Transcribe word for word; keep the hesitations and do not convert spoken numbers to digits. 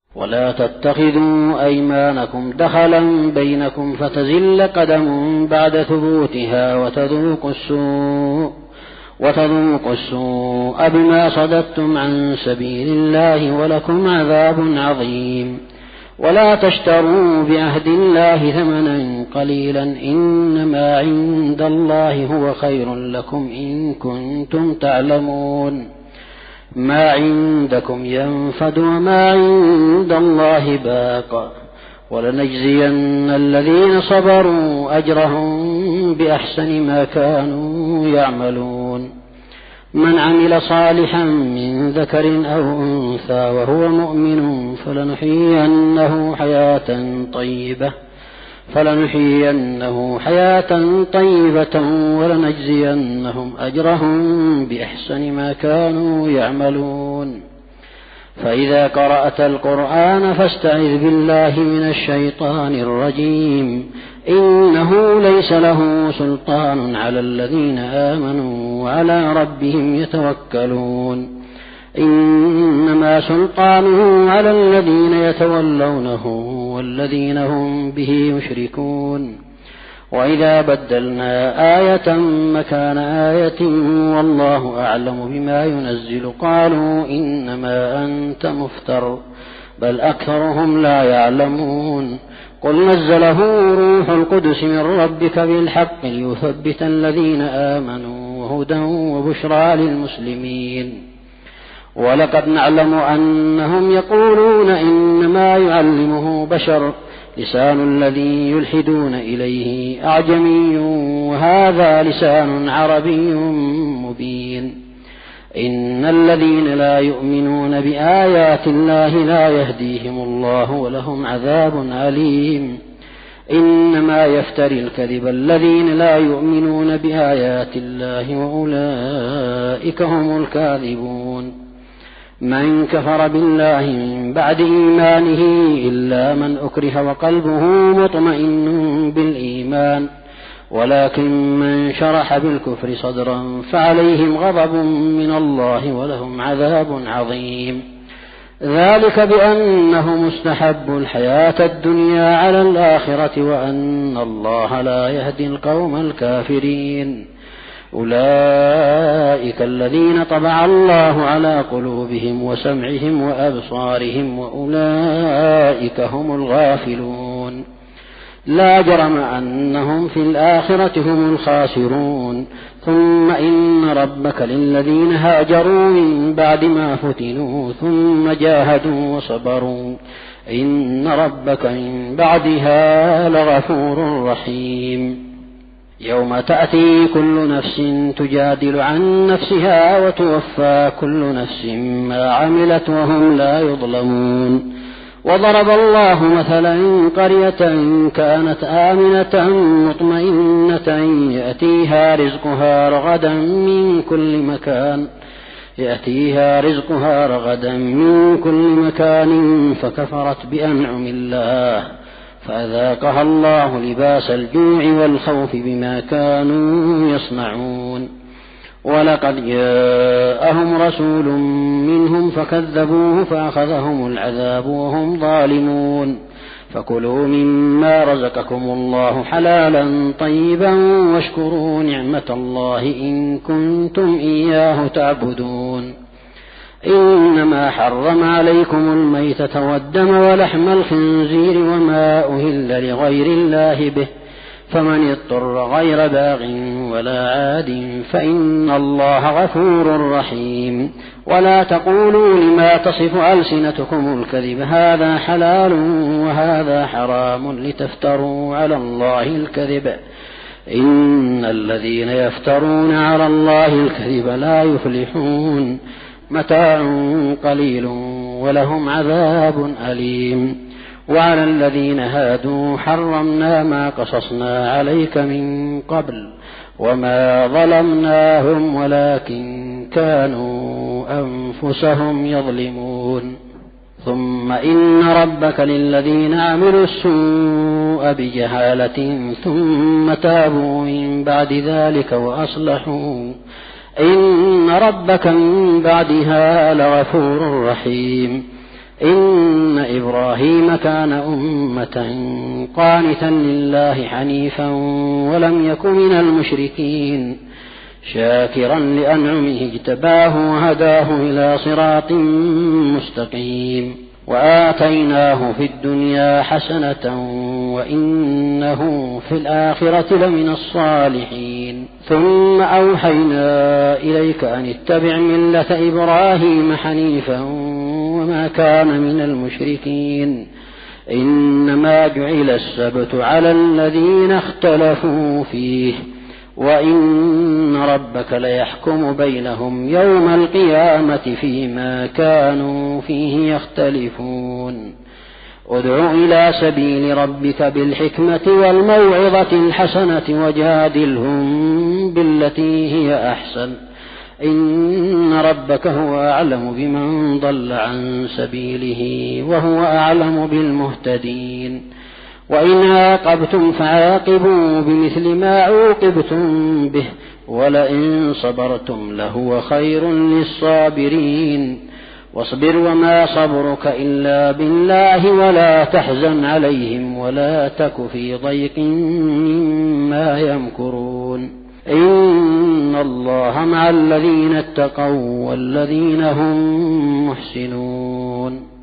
ولا تتخذوا أيمانكم دخلا بينكم فتزل قدم بعد ثبوتها وتذوقوا السوء وتذوقوا السوء بما صددتم عن سبيل الله ولكم عذاب عظيم. ولا تشتروا بعهد الله ثمنا قليلا إنما عند الله هو خير لكم إن كنتم تعلمون. ما عندكم ينفد وما عند الله باق ولنجزين الذين صبروا أجرهم بأحسن ما كانوا يعملون. من عمل صالحا من ذكر أو أنثى وهو مؤمن فلنحيينه حياة طيبة فلنحيينه حياة طيبة ولنجزينهم أجرهم بأحسن ما كانوا يعملون. فإذا قرأت القرآن فاستعذ بالله من الشيطان الرجيم إنه ليس له سلطان على الذين آمنوا وعلى ربهم يتوكلون. إنما سلطانه على الذين يتولونه والذين هم به يشركون. وإذا بدلنا آية مكان آية والله أعلم بما ينزل قالوا إنما أنت مفتر بل أكثرهم لا يعلمون. قل نزله روح القدس من ربك بالحق ليثبت الذين آمنوا وهدى وبشرى للمسلمين. ولقد نعلم أنهم يقولون إنما يعلمه بشر لسان الذي يلحدون إليه أعجمي وهذا لسان عربي مبين. إن الذين لا يؤمنون بآيات الله لا يهديهم الله ولهم عذاب أليم. إنما يفتري الكذب الذين لا يؤمنون بآيات الله وأولئك هم الكاذبون. من كفر بالله من بعد إيمانه إلا من أكره وقلبه مطمئن بالإيمان ولكن من شرح بالكفر صدرا فعليهم غضب من الله ولهم عذاب عظيم. ذلك بأنه مستحب الحياة الدنيا على الآخرة وأن الله لا يهدي القوم الكافرين. أولئك الذين طبع الله على قلوبهم وسمعهم وأبصارهم وأولئك هم الغافلون. لا جرم أنهم في الآخرة هم الخاسرون. ثم إن ربك للذين هاجروا من بعد ما فتنوا ثم جاهدوا وصبروا إن ربك من بعدها لغفور رحيم. يوم تأتي كل نفس تجادل عن نفسها وتوفى كل نفس ما عملت وهم لا يظلمون. وضرب الله مثلا قرية كانت آمنة مطمئنة يأتيها رزقها رغدا من كل مكان يأتيها رزقها رغدا من كل مكان فكفرت بأنعم الله فأذاقها الله لباس الجوع والخوف بما كانوا يصنعون. ولقد جاءهم رسول منهم فكذبوه فأخذهم العذاب وهم ظالمون. فكلوا مما رزقكم الله حلالا طيبا واشكروا نعمة الله إن كنتم إياه تعبدون. إنما حرم عليكم الميتة والدم ولحم الخنزير وما أهل لغير الله به فمن اضطر غير باغ ولا عاد فإن الله غفور رحيم. ولا تقولوا لما تصف ألسنتكم الكذب هذا حلال وهذا حرام لتفتروا على الله الكذب إن الذين يفترون على الله الكذب لا يفلحون. متاع قليل ولهم عذاب أليم. وعلى الذين هادوا حرمنا ما قصصنا عليك من قبل وما ظلمناهم ولكن كانوا أنفسهم يظلمون. ثم إن ربك للذين عملوا السوء بجهالة ثم تابوا من بعد ذلك وأصلحوا إن ربك من بعدها لغفور رحيم. إن إبراهيم كان أمة قانتا لله حنيفا ولم يك من المشركين شاكرا لأنعمه اجتباه وهداه إلى صراط مستقيم وآتيناه في الدنيا حسنة وإنه في الآخرة لمن الصالحين ثم أوحينا إليك أن اتبع ملة إبراهيم حنيفا وما كان من المشركين إنما جعل السبت على الذين اختلفوا فيه وإن ربك ليحكم بينهم يوم القيامة فيما كانوا فيه يختلفون ادع إلى سبيل ربك بالحكمة والموعظة الحسنة وجادلهم بالتي هي أحسن إن ربك هو أعلم بمن ضل عن سبيله وهو أعلم بالمهتدين وإن عاقبتم فعاقبوا بمثل ما عوقبتم به ولئن صبرتم لهو خير للصابرين واصبر وما صبرك إلا بالله ولا تحزن عليهم ولا تك في ضيق مما يمكرون إن الله مع الذين اتقوا والذين هم محسنون.